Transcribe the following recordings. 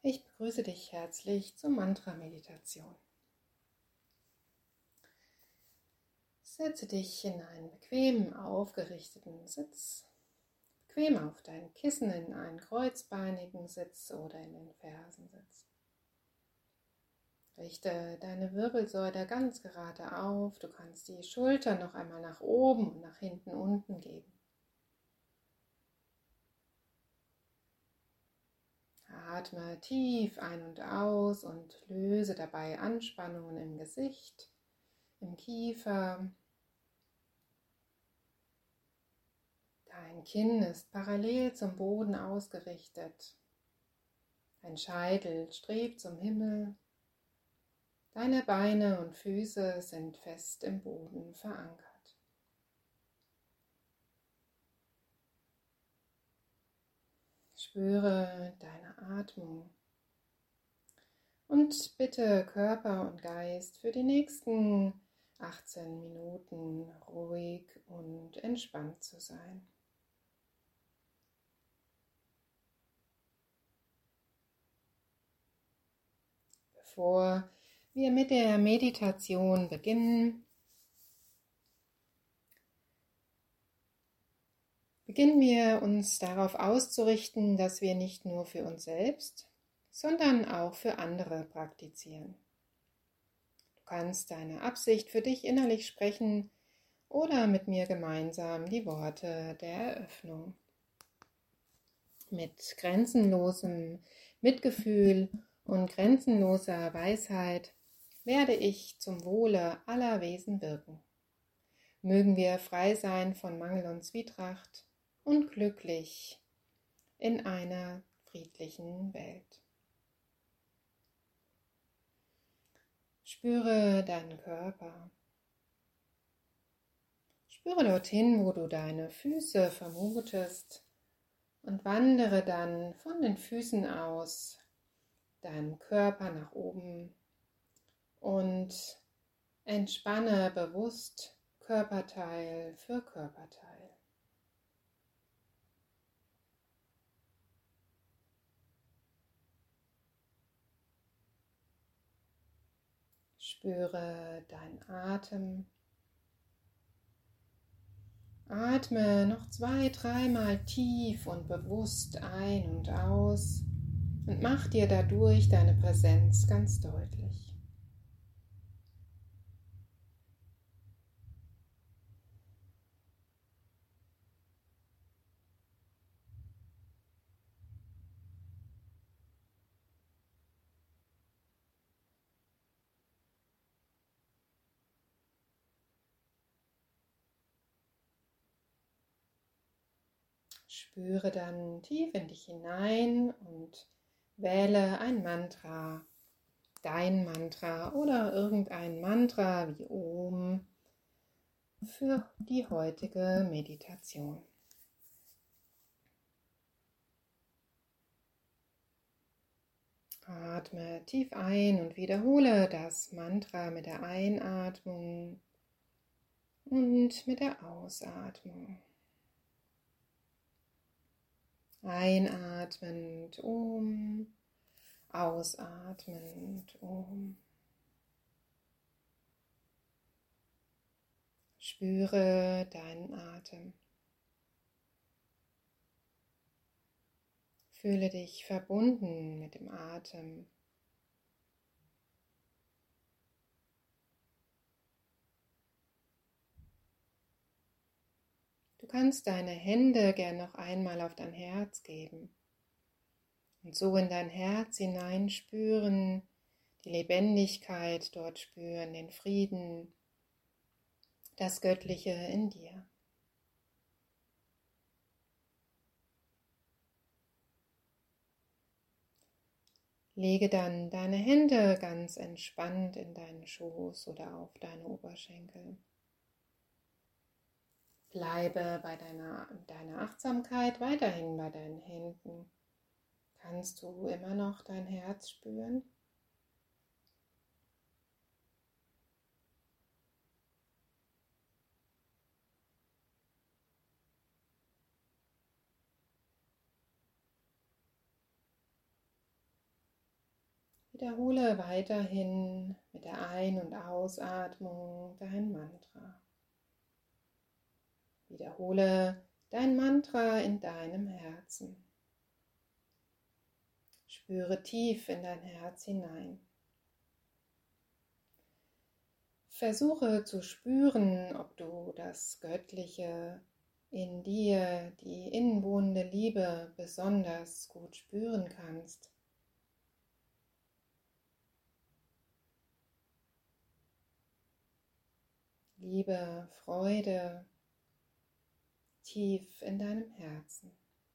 Ich begrüße dich herzlich zur Mantra-Meditation. Setze dich in einen bequemen, aufgerichteten Sitz, bequem auf dein Kissen in einen kreuzbeinigen Sitz oder in den Fersensitz. Richte deine Wirbelsäule ganz gerade auf, du kannst die Schultern noch einmal nach oben und nach hinten unten geben. Atme tief ein und aus und löse dabei Anspannungen im Gesicht, im Kiefer. Dein Kinn ist parallel zum Boden ausgerichtet. Dein Scheitel strebt zum Himmel. Deine Beine und Füße sind fest im Boden verankert. Spüre deine Atmung und bitte Körper und Geist für die nächsten 18 Minuten ruhig und entspannt zu sein. Bevor wir mit der Meditation beginnen wir uns darauf auszurichten, dass wir nicht nur für uns selbst, sondern auch für andere praktizieren. Du kannst deine Absicht für dich innerlich sprechen oder mit mir gemeinsam die Worte der Eröffnung. Mit grenzenlosem Mitgefühl und grenzenloser Weisheit werde ich zum Wohle aller Wesen wirken. Mögen wir frei sein von Mangel und Zwietracht und glücklich in einer friedlichen Welt. Spüre deinen Körper. Spüre dorthin, wo du deine Füße vermutest und wandere dann von den Füßen aus deinen Körper nach oben und entspanne bewusst Körperteil für Körperteil. Spüre deinen Atem. Atme noch 2-3 Mal tief und bewusst ein und aus und mach dir dadurch deine Präsenz ganz deutlich. Spüre dann tief in dich hinein und wähle ein Mantra, dein Mantra oder irgendein Mantra wie Om für die heutige Meditation. Atme tief ein und wiederhole das Mantra mit der Einatmung und mit der Ausatmung. Einatmend Om, ausatmend Om. Spüre deinen Atem. Fühle dich verbunden mit dem Atem. Du kannst deine Hände gern noch einmal auf dein Herz geben und so in dein Herz hineinspüren, die Lebendigkeit dort spüren, den Frieden, das Göttliche in dir. Lege dann deine Hände ganz entspannt in deinen Schoß oder auf deine Oberschenkel. Bleibe bei deiner Achtsamkeit weiterhin bei deinen Händen. Kannst du immer noch dein Herz spüren? Wiederhole weiterhin mit der Ein- und Ausatmung dein Mantra. Wiederhole dein Mantra in deinem Herzen. Spüre tief in dein Herz hinein. Versuche zu spüren, ob du das Göttliche in dir, die innewohnende Liebe, besonders gut spüren kannst. Liebe, Freude, tief in deinem Herzen.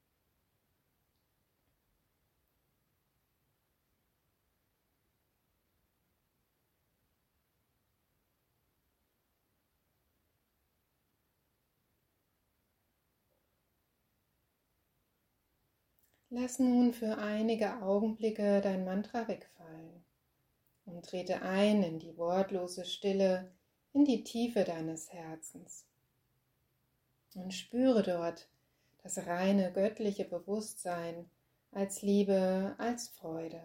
Lass nun für einige Augenblicke dein Mantra wegfallen und trete ein in die wortlose Stille, in die Tiefe deines Herzens und spüre dort das reine göttliche Bewusstsein als Liebe, als Freude.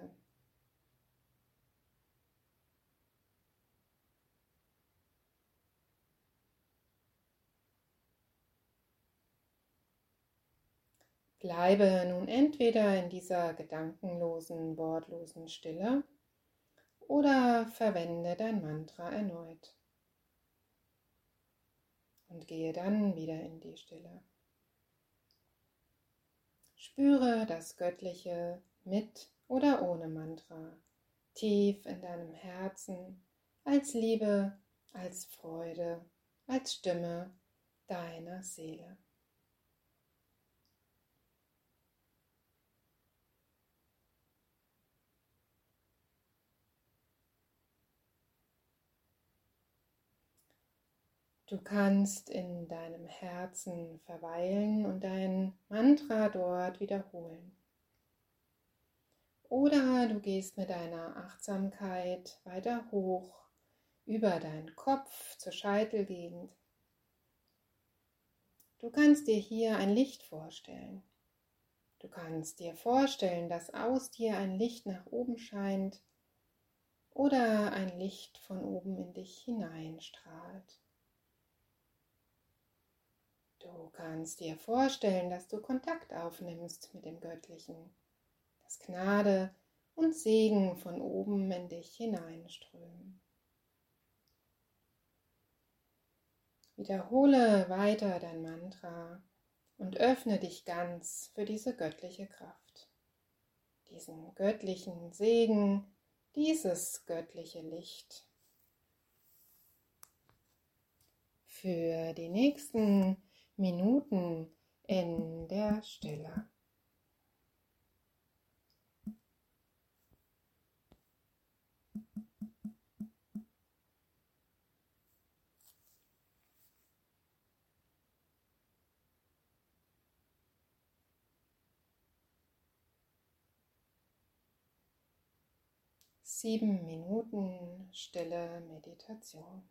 Bleibe nun entweder in dieser gedankenlosen, wortlosen Stille oder verwende dein Mantra erneut und gehe dann wieder in die Stille. Spüre das Göttliche mit oder ohne Mantra, tief in deinem Herzen, als Liebe, als Freude, als Stimme deiner Seele. Du kannst in deinem Herzen verweilen und dein Mantra dort wiederholen. Oder du gehst mit deiner Achtsamkeit weiter hoch über deinen Kopf zur Scheitelgegend. Du kannst dir hier ein Licht vorstellen. Du kannst dir vorstellen, dass aus dir ein Licht nach oben scheint oder ein Licht von oben in dich hineinstrahlt. Du kannst dir vorstellen, dass du Kontakt aufnimmst mit dem Göttlichen, dass Gnade und Segen von oben in dich hineinströmen. Wiederhole weiter dein Mantra und öffne dich ganz für diese göttliche Kraft, diesen göttlichen Segen, dieses göttliche Licht. Für die nächsten Minuten in der Stille. Sieben Minuten stille Meditation.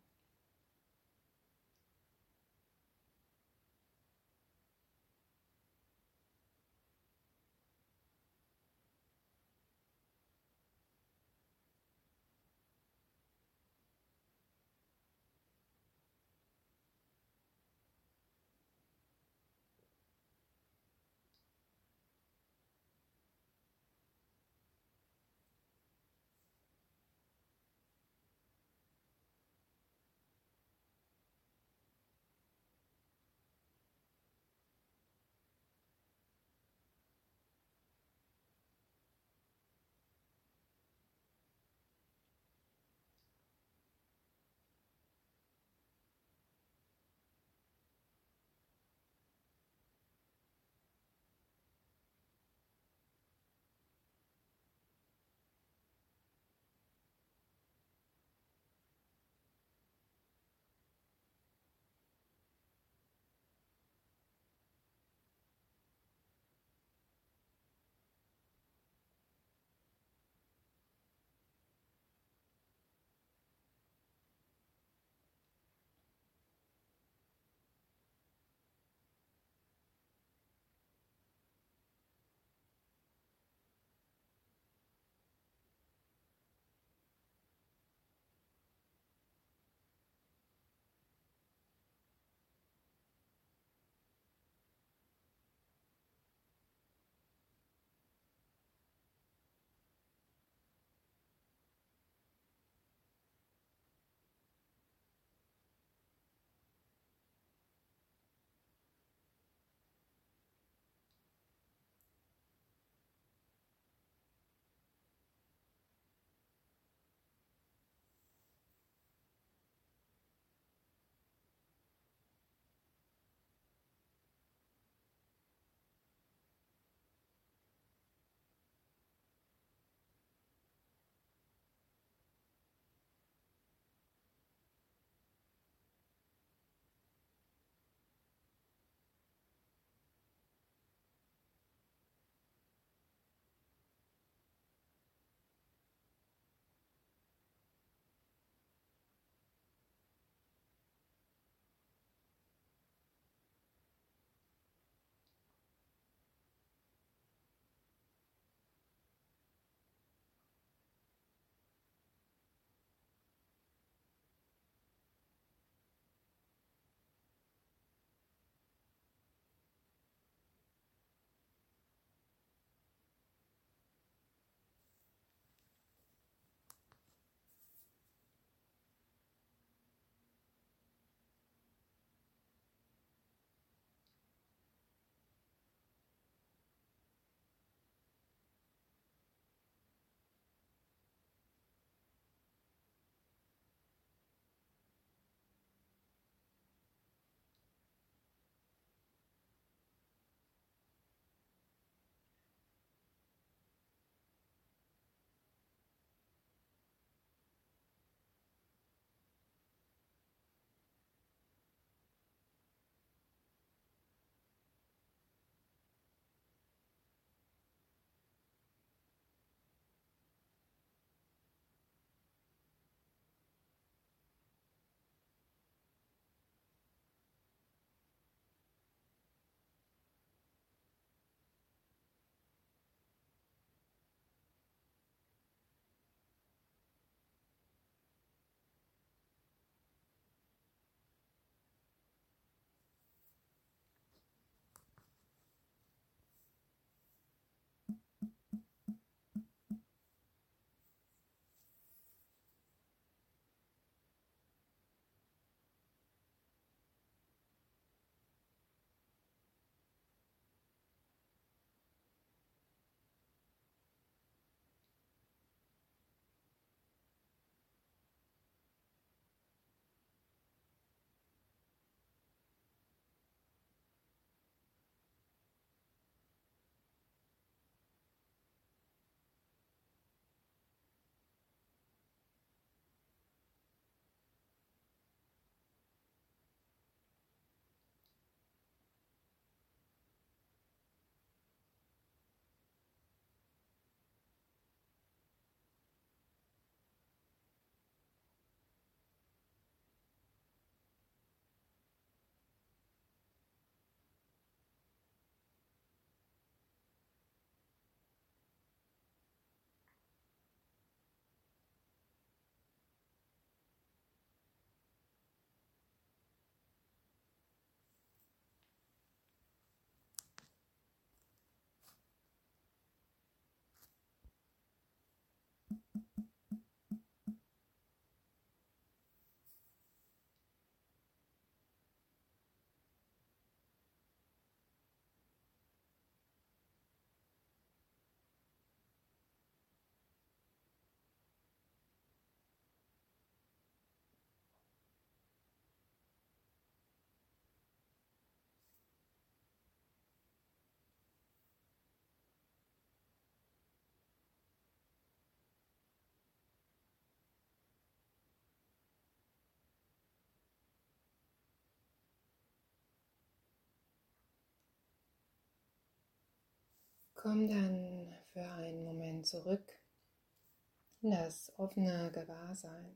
komm dann für einen Moment zurück in das offene Gewahrsein.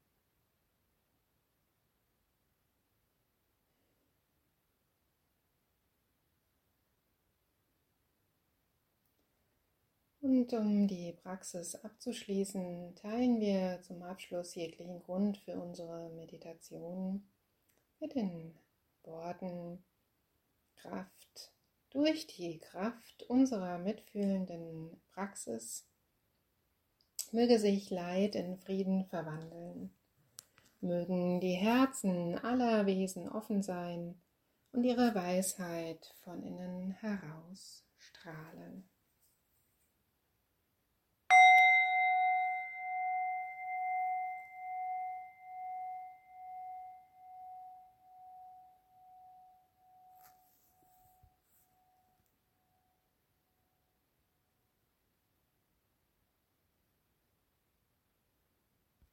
Und um die Praxis abzuschließen, teilen wir zum Abschluss jeglichen Grund für unsere Meditation mit den Worten: Kraft. Durch die Kraft unserer mitfühlenden Praxis möge sich Leid in Frieden verwandeln. Mögen die Herzen aller Wesen offen sein und ihre Weisheit von innen heraus strahlen.